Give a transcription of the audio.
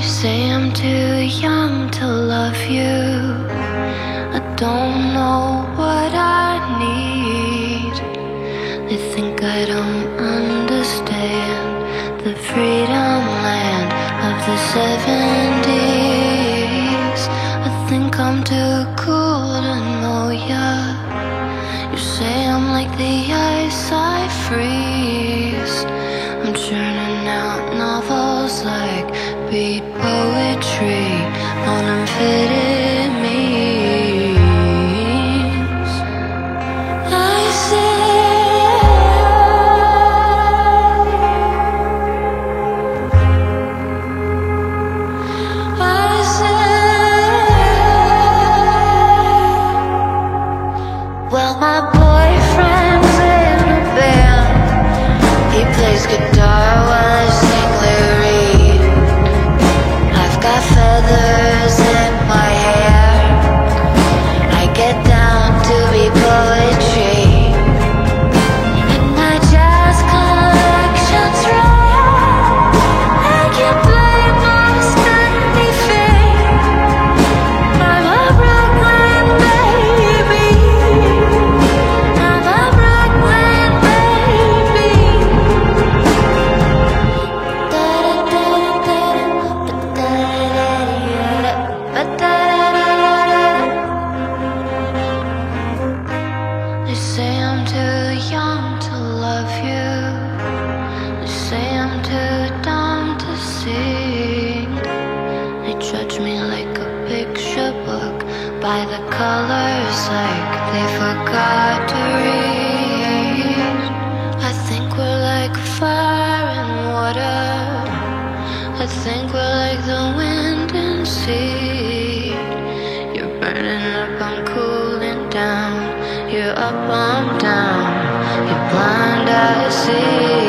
say I'm too young to love you. I don't know what I need. They think I don't understand the freedom land of the 70s. I think I'm too cool to know ya. You say I'm like the ice I freeze. I'm churning out novels like beat poetry on amphetamines. I say, well, my boyfriend's in a band. He plays guitar while I sing lyric. I've got feathers in my hair. I get down to be poetry. And my jazz collection's rare. I can play most anything. I'm a Brooklyn baby. I'm a Brooklyn baby. They say I'm too young to love you. They say I'm too dumb to sing. They judge me like a picture book by the colors, like they forgot to read. I think we're like fire and water. I think we're like the wind and sea. You're burning up, I'm cooling down. You're up, I'm down. You're blind, I see.